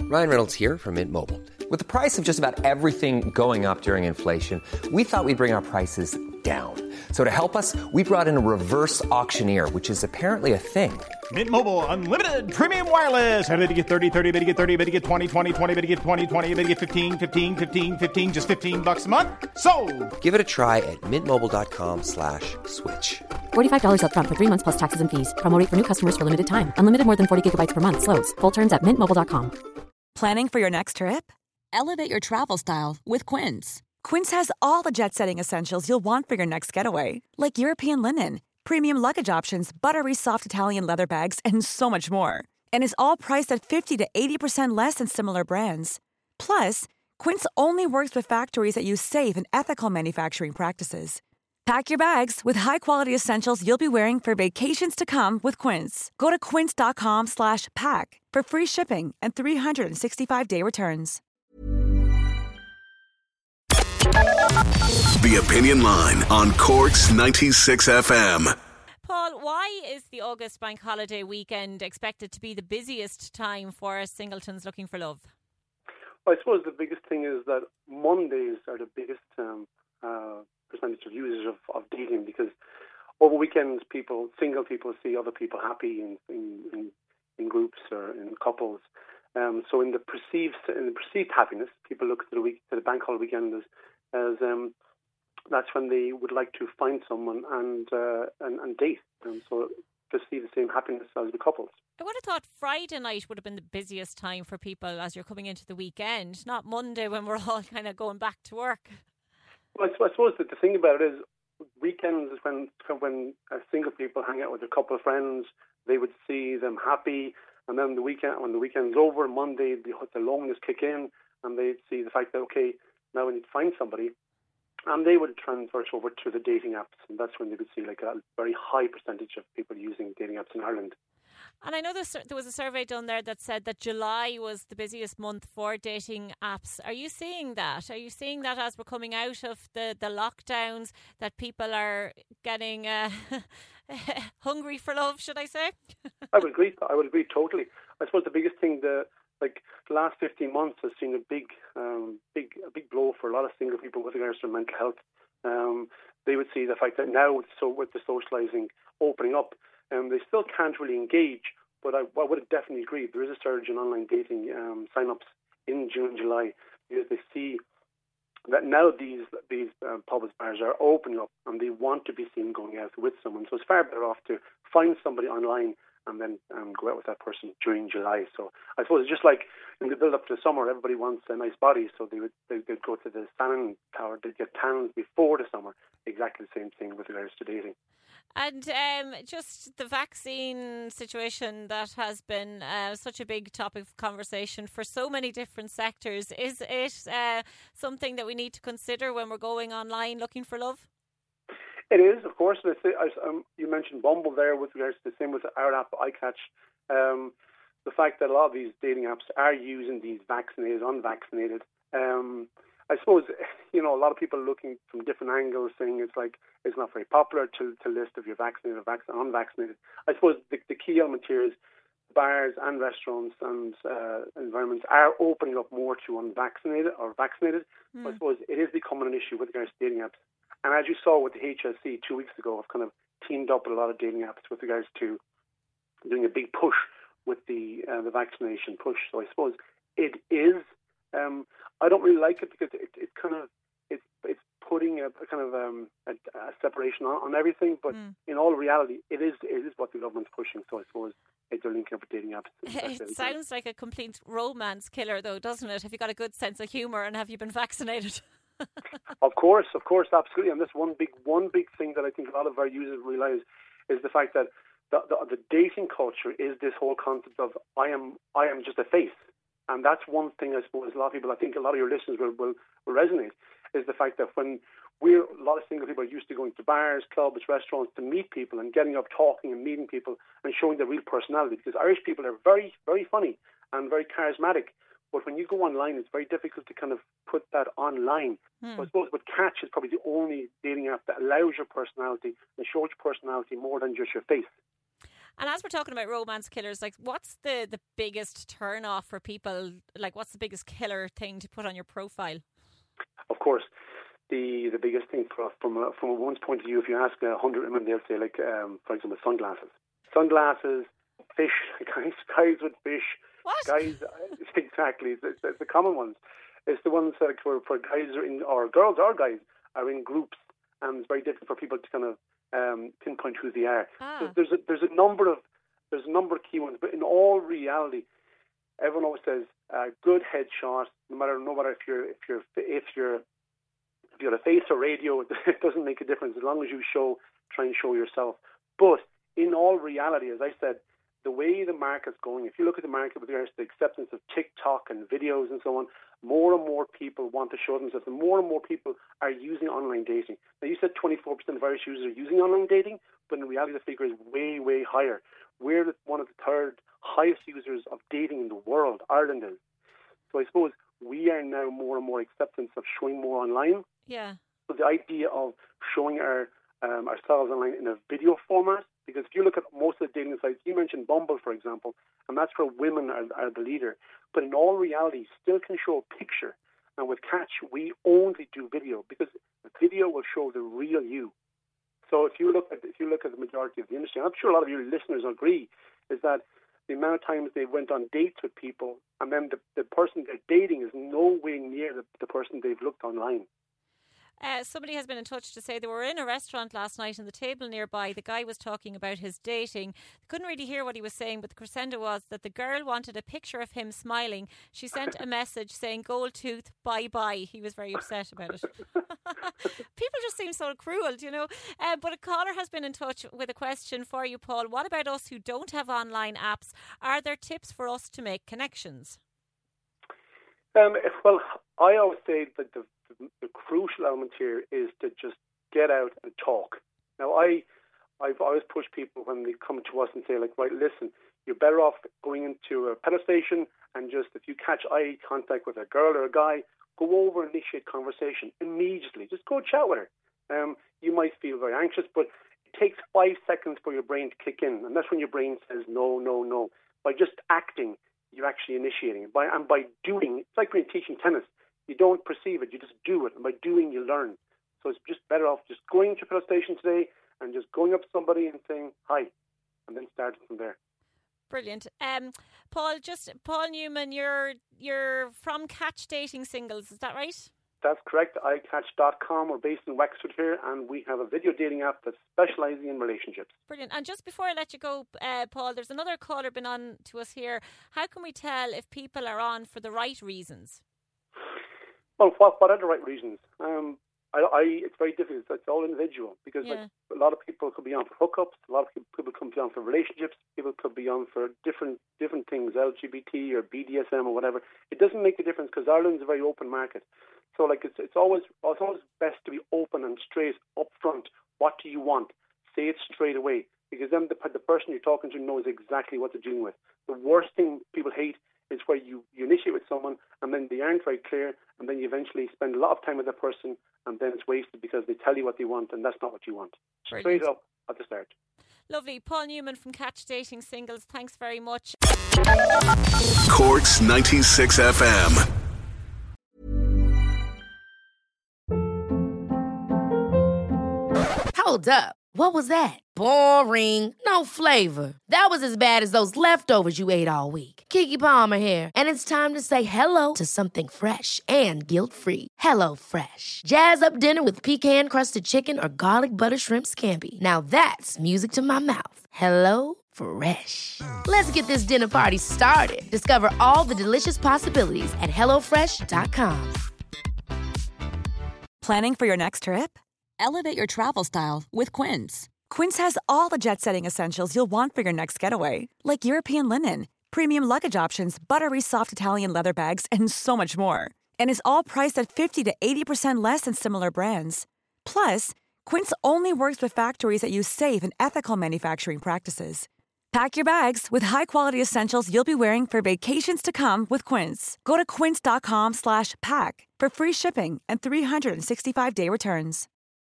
Ryan Reynolds here from Mint Mobile. With the price of just about everything going up during inflation, we thought we'd bring our prices down. So to help us, we brought in a reverse auctioneer, which is apparently a thing. Mint Mobile Unlimited Premium Wireless. How to get 30, 30, bit to get 30, bit to get 20, 20, 20, bit to get 20, 20, bit to get 15, 15, 15, 15, just $15 a month? Sold! Give it a try at mintmobile.com/switch. $45 up front for 3 months plus taxes and fees. Promo rate for new customers for limited time. Unlimited more than 40 gigabytes per month. Slows full terms at mintmobile.com. Planning for your next trip? Elevate your travel style with Quince. Quince has all the jet-setting essentials you'll want for your next getaway, like European linen, premium luggage options, buttery soft Italian leather bags, and so much more. And is all priced at 50 to 80% less than similar brands. Plus, Quince only works with factories that use safe and ethical manufacturing practices. Pack your bags with high-quality essentials you'll be wearing for vacations to come with Quince. Go to quince.com/pack for free shipping and 365-day returns. The Opinion Line on Cork's 96 FM. Paul, why is the August bank holiday weekend expected to be the busiest time for singletons looking for love? Well, I suppose the biggest thing is that Mondays are the biggest percentage of users of dating, because over weekends, single people see other people happy in groups or in couples. So in the perceived happiness, people look to the bank holiday weekend as that's when they would like to find someone and date, and so to see the same happiness as the couples. I would have thought Friday night would have been the busiest time for people as you're coming into the weekend, not Monday when we're all kind of going back to work. Well, I suppose that the thing about it is weekends is when single people hang out with a couple of friends. They would see them happy, and then when the weekend's over, Monday the loneliness kick in, and they'd see the fact that okay, now we need to find somebody, and they would transfer over to the dating apps, and that's when they could see like a very high percentage of people using dating apps in Ireland. And I know there was a survey done there that said that July was the busiest month for dating apps. Are you seeing that? Are you seeing that as we're coming out of the lockdowns, that people are getting hungry for love, should I say? I would agree totally. I suppose the biggest thing, the last 15 months has seen a big blow for a lot of single people with regards to mental health. They would see the fact that now, with the socialising opening up, they still can't really engage, but I would definitely agree. There is a surge in online dating sign-ups in June, July, because they see that now these pubs, bars are opening up, and they want to be seen going out with someone. So it's far better off to find somebody online and then go out with that person during July. So I suppose it's just like in the build-up to the summer, everybody wants a nice body, so they'd go to the tanning tower, they'd get tanned before the summer. Exactly the same thing with regards to dating. And just the vaccine situation that has been such a big topic of conversation for so many different sectors. Is it something that we need to consider when we're going online looking for love? It is, of course. You mentioned Bumble there with regards to the same with our app, iCatch. The fact that a lot of these dating apps are using these vaccinated, unvaccinated. I suppose, a lot of people are looking from different angles, saying it's not very popular to list if you're vaccinated or unvaccinated. I suppose the key element here is bars and restaurants and environments are opening up more to unvaccinated or vaccinated. I suppose it is becoming an issue with regards to dating apps. And as you saw with the HSC 2 weeks ago, I've kind of teamed up with a lot of dating apps with regards to doing a big push with the vaccination push. So I suppose it is. I don't really like it because it's putting a separation on everything. But in all reality, it is what the government's pushing. So I suppose they're linking up with dating apps. It sounds like a complete romance killer, though, doesn't it? Have you got a good sense of humour, and have you been vaccinated? Of course, absolutely. And this one big thing that I think a lot of our users realise is the fact that the dating culture is this whole concept of I am just a face. And that's one thing I suppose a lot of people, I think a lot of your listeners will resonate, is the fact that when a lot of single people are used to going to bars, clubs, restaurants to meet people and getting up, talking and meeting people and showing their real personality, because Irish people are very, very funny and very charismatic. But when you go online, it's very difficult to kind of put that online. So I suppose with Catch is probably the only dating app that allows your personality and shows your personality more than just your face. And as we're talking about romance killers, like what's the biggest turn off for people? Like what's the biggest killer thing to put on your profile? Of course, the biggest thing from a woman's point of view, if you ask 100 women, they'll say, like, for example, sunglasses. Sunglasses, fish, guys with fish. What? Guys, exactly. It's the common ones. It's the ones that for guys or girls or guys are in groups, and it's very difficult for people to kind of pinpoint who they are. So there's a number of key ones, but in all reality, everyone always says good headshot. No matter if you're on a face or radio, it doesn't make a difference as long as you try and show yourself. But in all reality, as I said, the way the market's going, if you look at the market with regards to the acceptance of TikTok and videos and so on, more and more people want to show themselves, and more people are using online dating. Now, you said 24% of Irish users are using online dating, but in reality, the figure is way, way higher. We're one of the third highest users of dating in the world. Ireland is. So I suppose we are now more and more acceptance of showing more online. Yeah. So the idea of showing ourselves online in a video format, because if you look at most of the dating sites, you mentioned Bumble, for example, and that's where women are the leader. But in all reality, still can show a picture. And with Catch, we only do video because the video will show the real you. So if you look at the majority of the industry, and I'm sure a lot of your listeners agree, is that the amount of times they went on dates with people, and then the person they're dating is nowhere near the person they've looked online. Somebody has been in touch to say they were in a restaurant last night and the table nearby, the guy was talking about his dating. Couldn't really hear what he was saying, but the crescendo was that the girl wanted a picture of him smiling. She sent a message saying, "Gold tooth, bye-bye." He was very upset about it. People just seem so cruel, you know. But a caller has been in touch with a question for you, Paul. What about us who don't have online apps? Are there tips for us to make connections? Well, I always say that the crucial element here is to just get out and talk. Now, I've always pushed people when they come to us and say, like, right, listen, you're better off going into a petrol station and just, if you catch eye contact with a girl or a guy, go over and initiate conversation immediately. Just go chat with her. You might feel very anxious, but it takes 5 seconds for your brain to kick in, and that's when your brain says no, no, no. By just acting, you're actually initiating it. By doing, it's like when you're teaching tennis. You don't perceive it, you just do it. And by doing, you learn. So it's just better off just going to a petrol station today and just going up to somebody and saying hi, and then starting from there. Brilliant. Paul Newman, you're from Catch Dating Singles, is that right? That's correct. iCatch.com. We're based in Wexford here, and we have a video dating app that's specialising in relationships. Brilliant. And just before I let you go, Paul, there's another caller been on to us here. How can we tell if people are on for the right reasons? Well, what are the right reasons? It's very difficult. It's all individual because like, a lot of people could be on for hookups. A lot of people could be on for relationships. People could be on for different things, LGBT or BDSM or whatever. It doesn't make a difference because Ireland's a very open market. So like it's always best to be open and straight up front. What do you want? Say it straight away, because then the person you're talking to knows exactly what they're dealing with. The worst thing people hate is where you initiate with someone and then they aren't very clear, and then you eventually spend a lot of time with that person, and then it's wasted because they tell you what they want and that's not what you want. Brilliant. Straight up at the start. Lovely. Paul Newman from Catch Dating Singles, thanks very much. Cork's 96 FM. Hold up. What was that? Boring. No flavor. That was as bad as those leftovers you ate all week. Keke Palmer here. And it's time to say hello to something fresh and guilt-free. Hello Fresh. Jazz up dinner with pecan-crusted chicken or garlic butter shrimp scampi. Now that's music to my mouth. Hello Fresh. Let's get this dinner party started. Discover all the delicious possibilities at HelloFresh.com. Planning for your next trip? Elevate your travel style with Quince. Quince has all the jet-setting essentials you'll want for your next getaway, like European linen, premium luggage options, buttery soft Italian leather bags, and so much more. And is all priced at 50 to 80% less than similar brands. Plus, Quince only works with factories that use safe and ethical manufacturing practices. Pack your bags with high-quality essentials you'll be wearing for vacations to come with Quince. Go to quince.com/pack for free shipping and 365-day returns.